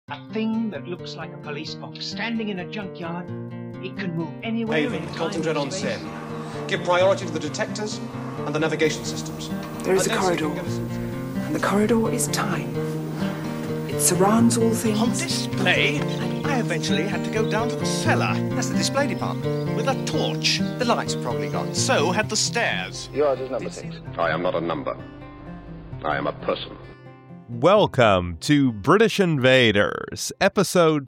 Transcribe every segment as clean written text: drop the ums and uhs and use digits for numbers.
A thing that looks like a police box standing in a junkyard. It can move anywhere. Haven, concentrate on Sen. Give priority to the detectors and the navigation systems. There is a corridor, and the corridor is time. It surrounds all things. On display, I eventually had to go down to the cellar. That's the display department. With a torch. The lights are probably gone. So had the stairs. Yours is number 6. I am not a number. I am a person. Welcome to British Invaders, episode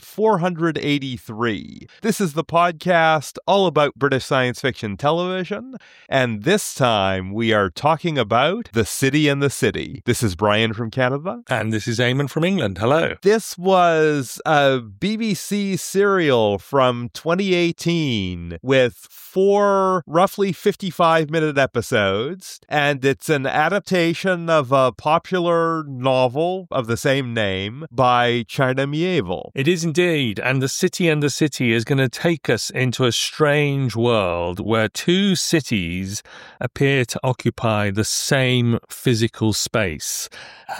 483. This is the podcast all about British science fiction television, and this time we are talking about The City and the City. This is Brian from Canada. And this is Eamon from England. Hello. This was a BBC serial from 2018 with 4 roughly 55-minute episodes, and it's an adaptation of a popular novel of the same name by China Miéville. It is indeed, and The City and the City is going to take us into a strange world where two cities appear to occupy the same physical space.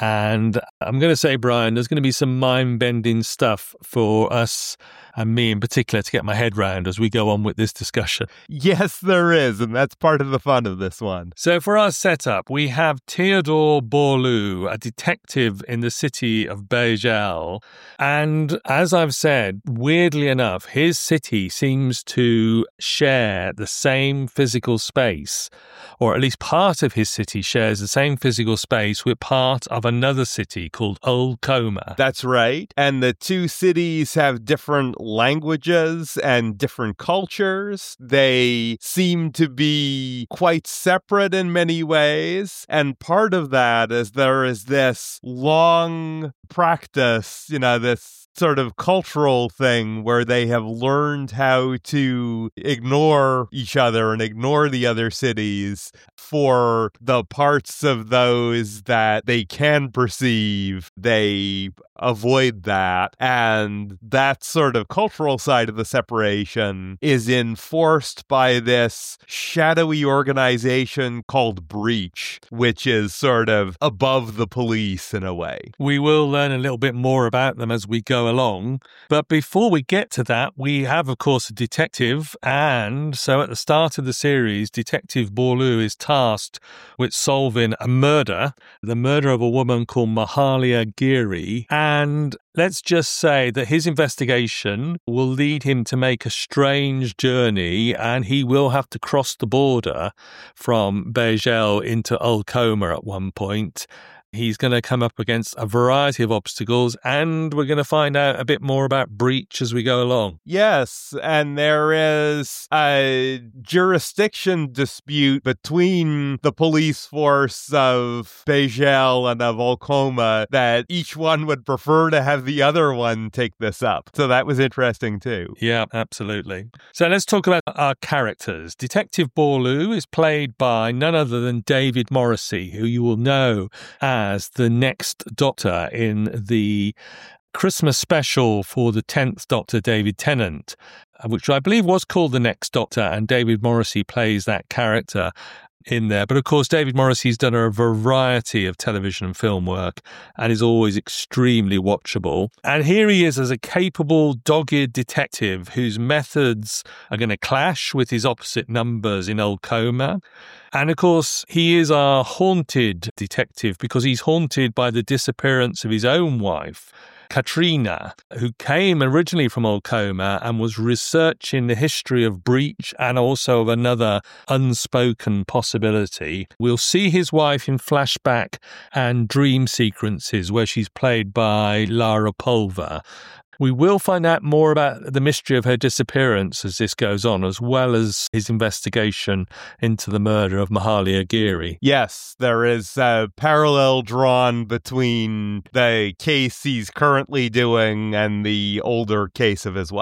And I'm going to say, Brian, there's going to be some mind-bending stuff for us, and me in particular, to get my head round as we go on with this discussion. Yes, there is, and that's part of the fun of this one. So for our setup, we have Theodore Bourlou, a detective in the city of Beigel. And as I've said, weirdly enough, his city seems to share the same physical space, or at least part of his city shares the same physical space with part of another city called Old Coma. That's right. And the two cities have different languages and different cultures. They seem to be quite separate in many ways. And part of that is there is this long practice, this sort of cultural thing where they have learned how to ignore each other and ignore the other cities for the parts of those that they can perceive. They avoid that. And that sort of cultural side of the separation is enforced by this shadowy organization called Breach, which is sort of above the police in a way. We will learn a little bit more about them as we go along. But before we get to that, we have, of course, a detective. And so at the start of the series, Detective Bourlou is tasked with solving a murder, the murder of a woman called Mahalia Giri. And let's just say that his investigation will lead him to make a strange journey, and he will have to cross the border from Beigel into Old Coma at one point. He's going to come up against a variety of obstacles, and we're going to find out a bit more about Breach as we go along. Yes, and there is a jurisdiction dispute between the police force of Beigel and of Old Coma that each one would prefer to have the other one take this up. So that was interesting too. Yeah, absolutely. So let's talk about our characters. Detective Bourlou is played by none other than David Morrissey, who you will know as the next Doctor in the Christmas special for the 10th Doctor, David Tennant, which I believe was called The Next Doctor, and David Morrissey plays that character in there. But of course, David Morrissey's done a variety of television and film work and is always extremely watchable. And here he is as a capable, dogged detective whose methods are going to clash with his opposite numbers in Old Coma. And of course, he is our haunted detective because he's haunted by the disappearance of his own wife, Katrina, who came originally from Old Coma and was researching the history of Breach and also of another unspoken possibility. We'll see his wife in flashback and dream sequences where she's played by Lara Pulver. We will find out more about the mystery of her disappearance as this goes on, as well as his investigation into the murder of Mahalia Giri. Yes, there is a parallel drawn between the case he's currently doing and the older case of his wife.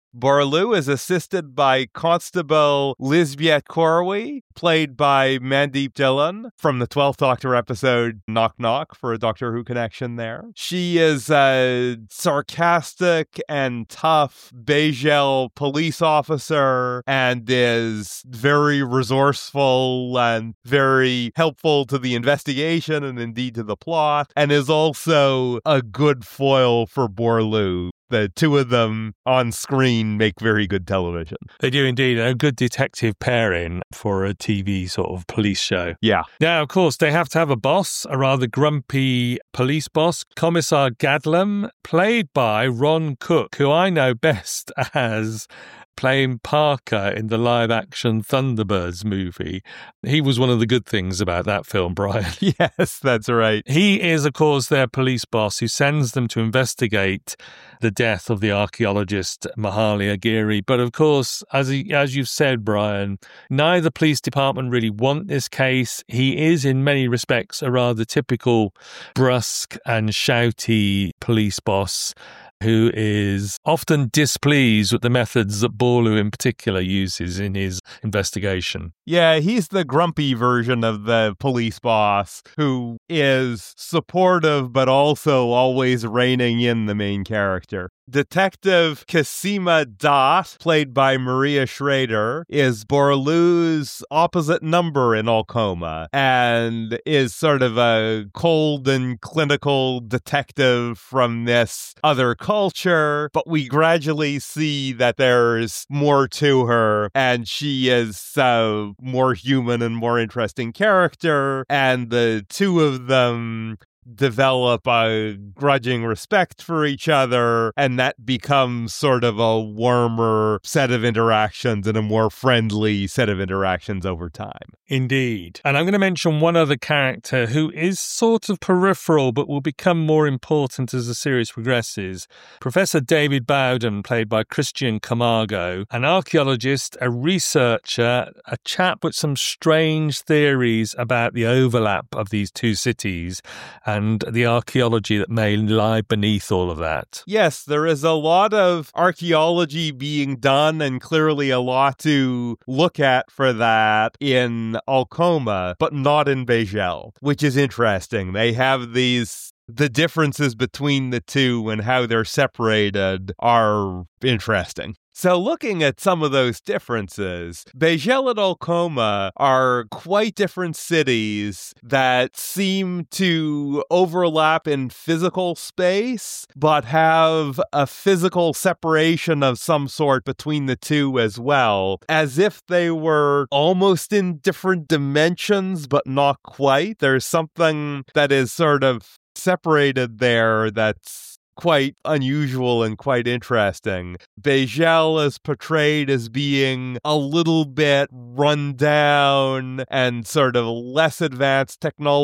Borloo is assisted by Constable Lisbeth Corwey, played by Mandeep Dhillon from the 12th Doctor episode Knock Knock, for a Doctor Who connection there. She is a sarcastic and tough Bajel police officer and is very resourceful and very helpful to the investigation and indeed to the plot, and is also a good foil for Borloo. The two of them on screen make very good television. They do indeed. A good detective pairing for a TV sort of police show. Yeah. Now, of course, they have to have a boss, a rather grumpy police boss, Commissar Gadlam, played by Ron Cook, who I know best as playing Parker in the live-action Thunderbirds movie. He was one of the good things about that film, Brian. Yes, that's right. He is, of course, their police boss who sends them to investigate the death of the archaeologist Mahali Aguirre. But, of course, as you've said, Brian, neither police department really want this case. He is, in many respects, a rather typical brusque and shouty police boss who is often displeased with the methods that Borloo in particular uses in his investigation. Yeah, he's the grumpy version of the police boss who is supportive but also always reining in the main character. Detective Kasima Dot, played by Maria Schrader, is Borloo's opposite number in Alcoma and is sort of a cold and clinical detective from this other culture, but we gradually see that there's more to her, and she is a more human and more interesting character, and the two of them develop a grudging respect for each other, and that becomes sort of a warmer set of interactions and a more friendly set of interactions over time. Indeed. And I'm going to mention one other character who is sort of peripheral but will become more important as the series progresses. Professor David Bowden, played by Christian Camargo, an archaeologist, a researcher, a chap with some strange theories about the overlap of these two cities and the archaeology that may lie beneath all of that. Yes, there is a lot of archaeology being done and clearly a lot to look at for that in Alcoma, but not in Bajel, which is interesting. They have the differences between the two and how they're separated are interesting. So looking at some of those differences, Bajel and Alcoma are quite different cities that seem to overlap in physical space, but have a physical separation of some sort between the two as well, as if they were almost in different dimensions, but not quite. There's something that is sort of separated there that's quite unusual and quite interesting. Bajel is portrayed as being a little bit run down and sort of less advanced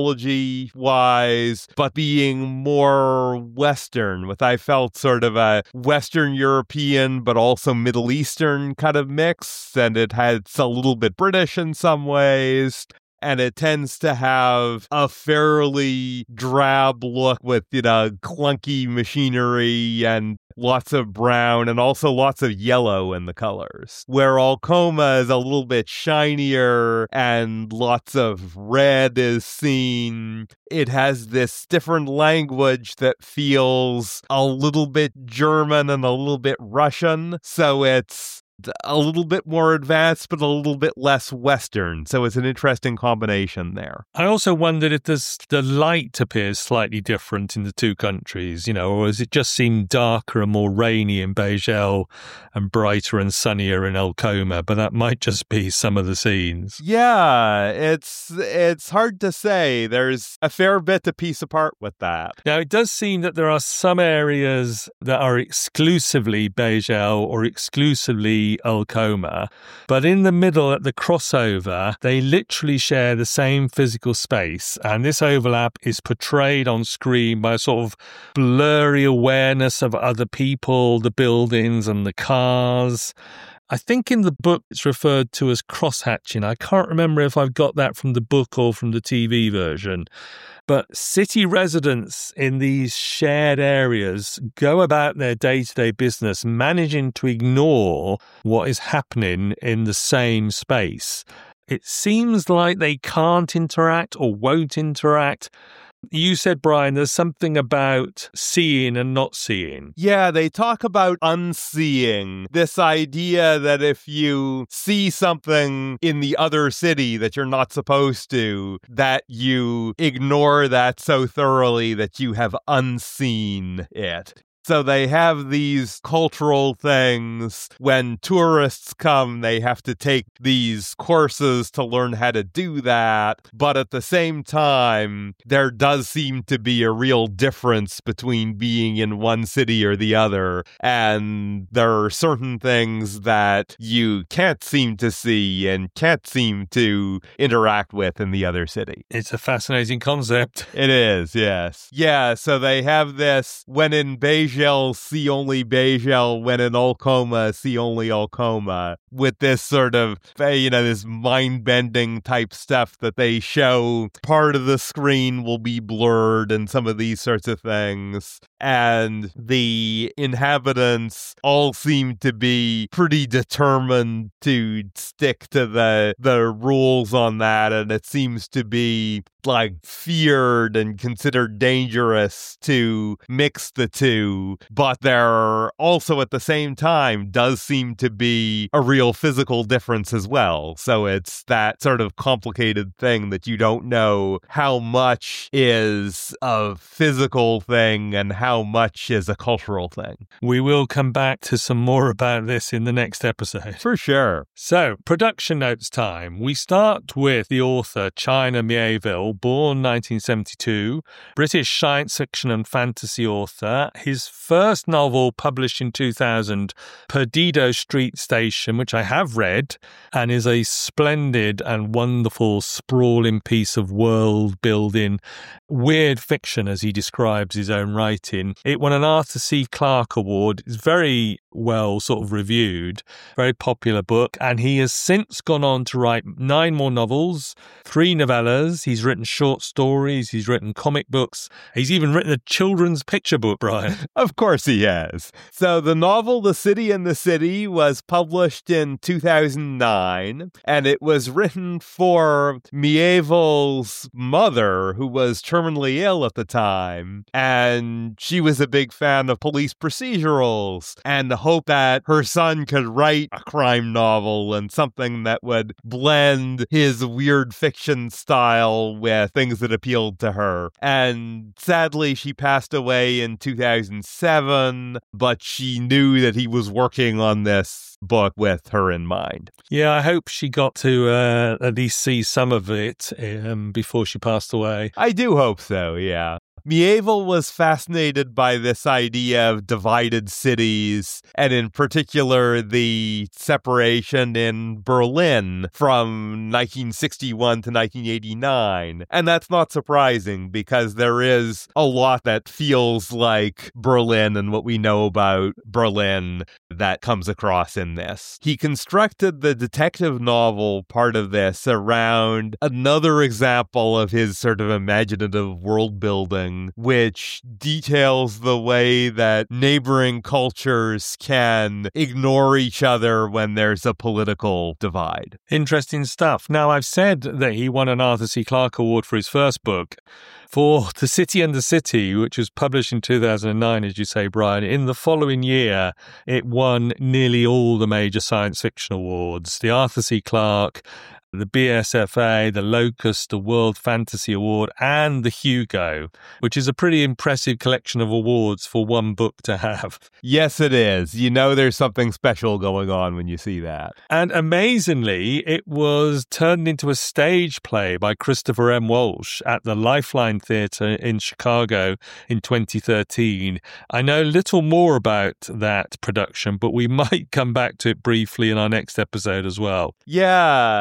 technology-wise, but being more Western, with I felt sort of a Western European but also Middle Eastern kind of mix, and it had a little bit British in some ways. And it tends to have a fairly drab look with, clunky machinery and lots of brown and also lots of yellow in the colors. Where Alcoma is a little bit shinier and lots of red is seen. It has this different language that feels a little bit German and a little bit Russian. So it's a little bit more advanced, but a little bit less Western. So it's an interesting combination there. I also wondered if the light appears slightly different in the two countries, or does it just seem darker and more rainy in Bajel and brighter and sunnier in Alcoma? But that might just be some of the scenes. Yeah, it's hard to say. There's a fair bit to piece apart with that. Now, it does seem that there are some areas that are exclusively Bajel or exclusively Alcoma, but in the middle at the crossover, they literally share the same physical space, and this overlap is portrayed on screen by a sort of blurry awareness of other people, the buildings and the cars. I think in the book it's referred to as crosshatching. I can't remember if I've got that from the book or from the TV version. But city residents in these shared areas go about their day-to-day business, managing to ignore what is happening in the same space. It seems like they can't interact or won't interact. You said, Brian, there's something about seeing and not seeing. Yeah, they talk about unseeing. This idea that if you see something in the other city that you're not supposed to, that you ignore that so thoroughly that you have unseen it. So they have these cultural things. When tourists come, they have to take these courses to learn how to do that. But at the same time, there does seem to be a real difference between being in one city or the other. And there are certain things that you can't seem to see and can't seem to interact with in the other city. It's a fascinating concept. It is, yes. Yeah, so they have this, when in Beijing, see only Beijing, when in Olcoma, see only Olcoma, with this sort of, this mind-bending type stuff that they show. Part of the screen will be blurred and some of these sorts of things. And the inhabitants all seem to be pretty determined to stick to the rules on that, and it seems to be feared and considered dangerous to mix the two. But there also at the same time does seem to be a real physical difference as well. So it's that sort of complicated thing that you don't know how much is a physical thing and how much is a cultural thing. We will come back to some more about this in the next episode. For sure. So, production notes time. We start with the author, China Miéville, born 1972, British science fiction and fantasy author. His first novel published in 2000, Perdido Street Station, which I have read, and is a splendid and wonderful sprawling piece of world-building, weird fiction, as he describes his own writing. It won an Arthur C. Clarke Award. It's very well sort of reviewed, very popular book, and he has since gone on to write 9 more novels, 3 novellas. He's written short stories, he's written comic books, he's even written a children's picture book, Brian. Of course he has. So the novel The City and the City was published in 2009, and it was written for Miéville's mother, who was terminally ill at the time, and she was a big fan of police procedurals and hoped that her son could write a crime novel and something that would blend his weird fiction style with things that appealed to her. And sadly, she passed away in 2007, but she knew that he was working on this book with her in mind. Yeah, I hope she got to at least see some of it before she passed away. I do hope so, yeah. Miéville was fascinated by this idea of divided cities, and in particular the separation in Berlin from 1961 to 1989. And that's not surprising, because there is a lot that feels like Berlin and what we know about Berlin that comes across in this. He constructed the detective novel part of this around another example of his sort of imaginative world building, which details the way that neighboring cultures can ignore each other when there's a political divide. Interesting stuff. Now, I've said that he won an Arthur C. Clarke Award for his first book. For The City and the City, which was published in 2009, as you say, Brian, in the following year, it won nearly all the major science fiction awards. The Arthur C. Clarke, the BSFA, the Locust, the World Fantasy Award, and the Hugo, which is a pretty impressive collection of awards for one book to have. Yes, it is. You know there's something special going on when you see that. And amazingly, it was turned into a stage play by Christopher M. Walsh at the Lifeline Theatre in Chicago in 2013. I know little more about that production, but we might come back to it briefly in our next episode as well. Yeah, some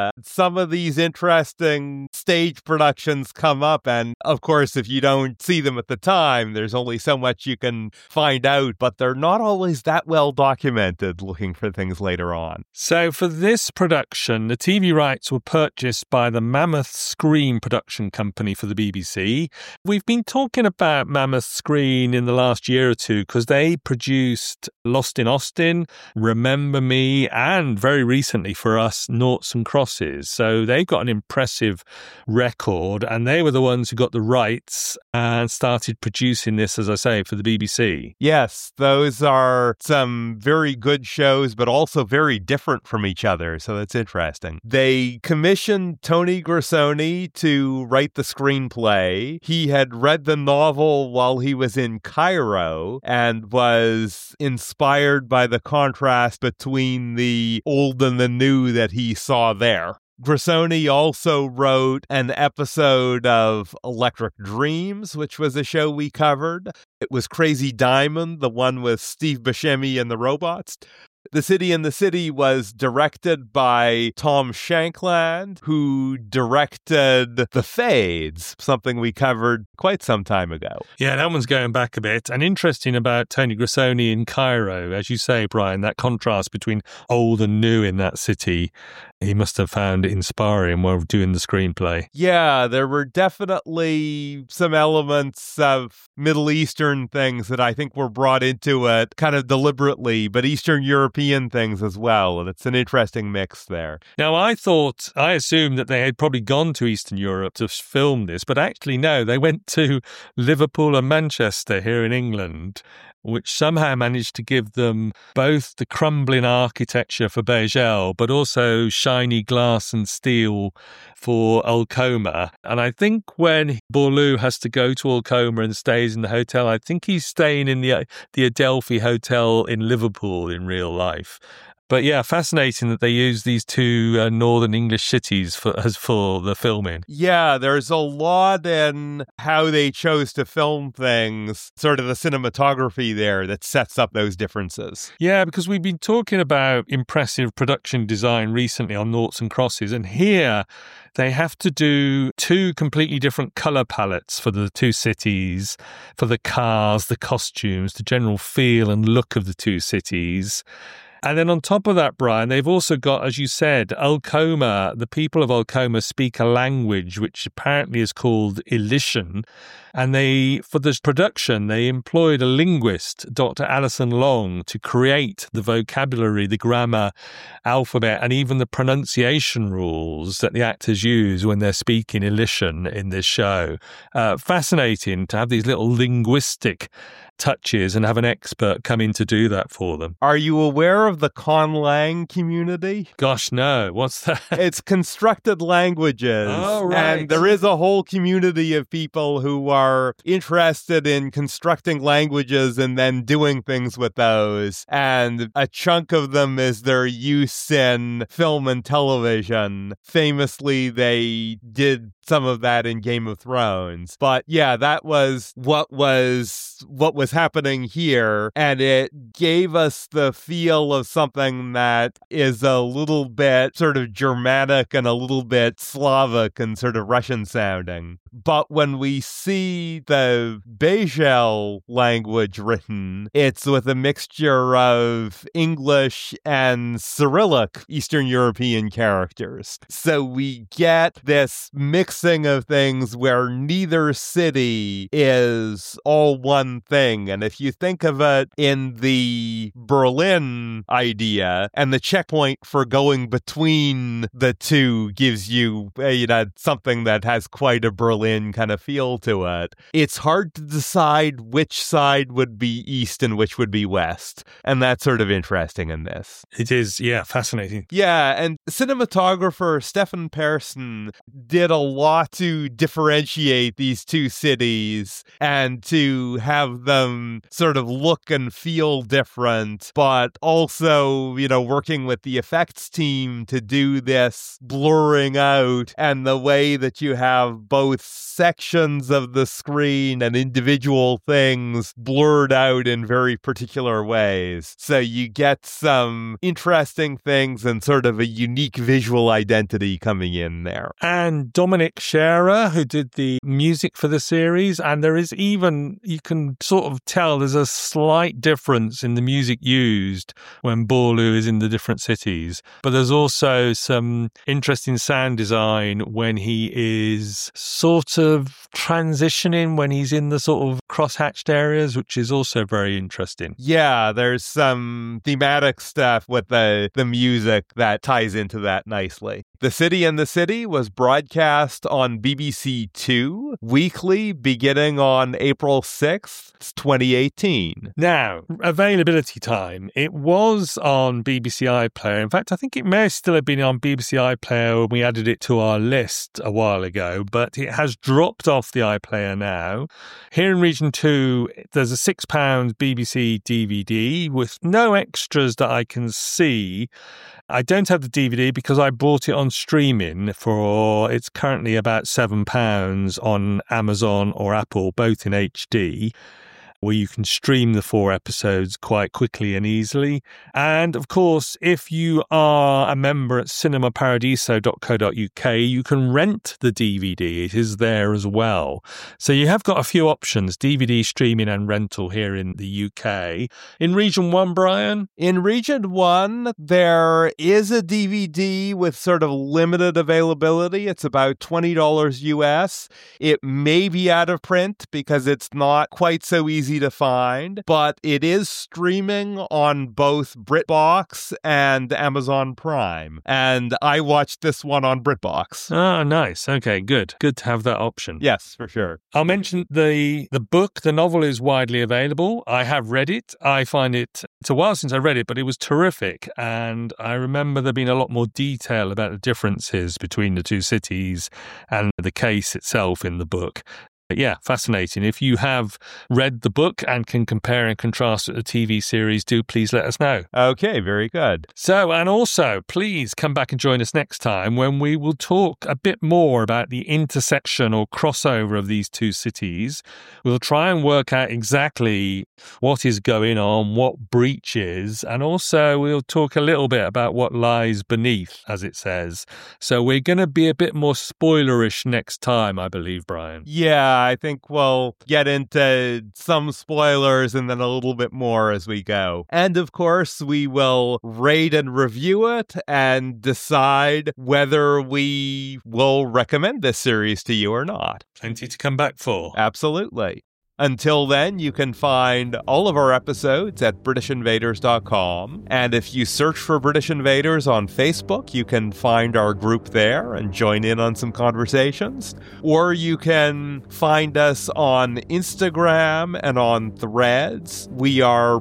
some of these interesting stage productions come up. And of course, if you don't see them at the time, there's only so much you can find out, but they're not always that well documented looking for things later on. So for this production, the TV rights were purchased by the Mammoth Screen production company for the BBC. We've been talking about Mammoth Screen in the last year or two because they produced Lost in Austin, Remember Me, and very recently for us, Noughts and Crosses. So they've got an impressive record, and they were the ones who got the rights and started producing this, as I say, for the BBC. Yes, those are some very good shows, but also very different from each other. So that's interesting. They commissioned Tony Grisoni to write the screenplay. He had read the novel while he was in Cairo and was inspired by the contrast between the old and the new that he saw there. Grisoni also wrote an episode of Electric Dreams, which was a show we covered. It was Crazy Diamond, the one with Steve Buscemi and the robots. The City in the City was directed by Tom Shankland, who directed The Fades, something we covered quite some time ago. Yeah, that one's going back a bit. And interesting about Tony Grisoni in Cairo, as you say, Brian, that contrast between old and new in that city, he must have found inspiring while doing the screenplay. Yeah, there were definitely some elements of Middle Eastern things that I think were brought into it kind of deliberately, but Eastern European things as well. And it's an interesting mix there. Now, I assumed that they had probably gone to Eastern Europe to film this, but actually, no, they went to Liverpool and Manchester here in England, which somehow managed to give them both the crumbling architecture for Beigel, but also shiny glass and steel for Ulcoma. And I think when Bourlou has to go to Ulcoma and stays in the hotel, I think he's staying in the Adelphi Hotel in Liverpool in real life. But yeah, fascinating that they use these two northern English cities for the filming. Yeah, there's a lot in how they chose to film things, sort of the cinematography there that sets up those differences. Yeah, because we've been talking about impressive production design recently on Noughts and Crosses, and here they have to do two completely different colour palettes for the two cities, for the cars, the costumes, the general feel and look of the two cities. And then on top of that, Brian, they've also got, as you said, Ulcoma. The people of Ulcoma speak a language which apparently is called Illysian. And for this production, they employed a linguist, Dr. Alison Long, to create the vocabulary, the grammar, alphabet, and even the pronunciation rules that the actors use when they're speaking Illysian in this show. Fascinating to have these little linguistic touches and have an expert come in to do that for them. Are you aware of the Conlang community? Gosh, no. What's that? It's constructed languages. Oh, right. And there is a whole community of people who are interested in constructing languages and then doing things with those. And a chunk of them is their use in film and television. Famously, they did some of that in Game of Thrones. But yeah, that was what was happening here, and it gave us the feel of something that is a little bit sort of Germanic and a little bit Slavic and sort of Russian sounding. But when we see the Beigel language written, it's with a mixture of English and Cyrillic Eastern European characters. So we get this mixing of things where neither city is all one thing. And if you think of it in the Berlin idea, and the checkpoint for going between the two gives you, something that has quite a Berlin kind of feel to it, it's hard to decide which side would be east and which would be west. And that's sort of interesting in this. It is, yeah, fascinating. Yeah, and cinematographer Stefan Persson did a lot lot to differentiate these two cities and to have them sort of look and feel different, but also, you know, working with the effects team to do this blurring out and the way that you have both sections of the screen and individual things blurred out in very particular ways. So you get some interesting things and sort of a unique visual identity coming in there. And Dominic Scherer, who did the music for the series, and there is even, you can sort of tell there's a slight difference in the music used when Boorloo is in the different cities. But there's also some interesting sound design when he is sort of transitioning, when he's in the sort of cross-hatched areas, which is also very interesting. Yeah, there's some thematic stuff with the music that ties into that nicely. The City and the City was broadcast on BBC Two weekly beginning on April 6th, 2018. Now, availability time. It was on BBC iPlayer. In fact, I think it may still have been on BBC iPlayer when we added it to our list a while ago, but it has dropped off the iPlayer now. Here in Region 2, there's a £6 BBC DVD with no extras that I can see. I don't have the DVD because I bought it on streaming for, it's currently about £7 on Amazon or Apple, both in HD, where you can stream the 4 episodes quite quickly and easily. And of course, if you are a member at cinemaparadiso.co.uk, you can rent the DVD. It is there as well. So you have got a few options, DVD streaming and rental here in the UK. In Region 1, Brian? In Region 1, there is a DVD with sort of limited availability. It's about $20 US. It may be out of print because it's not quite so easy to find, but it is streaming on both BritBox and Amazon Prime. And I watched this one on BritBox. Oh, nice. Okay, good. Good to have that option. Yes, for sure. I'll mention the book. The novel is widely available. I have read it. I find it's a while since I read it, but it was terrific. And I remember there being a lot more detail about the differences between the two cities and the case itself in the book. Yeah, fascinating. If you have read the book and can compare and contrast with the TV series, do please let us know. Okay, very good. So, and also, please come back and join us next time when we will talk a bit more about the intersection or crossover of these two cities. We'll try and work out exactly what is going on, what breach is, and also we'll talk a little bit about what lies beneath, as it says. So we're going to be a bit more spoilerish next time, I believe, Brian. Yeah, I think we'll get into some spoilers and then a little bit more as we go. And of course, we will rate and review it and decide whether we will recommend this series to you or not. Plenty to come back for. Absolutely. Until then, you can find all of our episodes at BritishInvaders.com. And if you search for British Invaders on Facebook, you can find our group there and join in on some conversations. Or you can find us on Instagram and on Threads. We are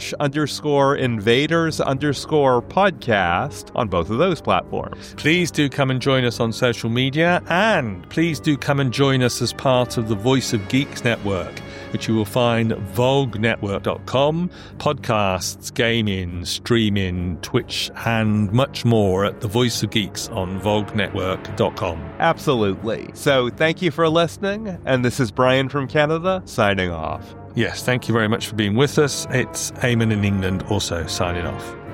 British_Invaders_podcast on both of those platforms. Please do come and join us on social media, and please do come and join us as part of the Voice of Geeks network, which you will find at VolgNetwork.com, podcasts, gaming, streaming, Twitch, and much more at The Voice of Geeks on VolgNetwork.com. Absolutely. So thank you for listening, and this is Brian from Canada, signing off. Yes, thank you very much for being with us. It's Eamon in England also signing off.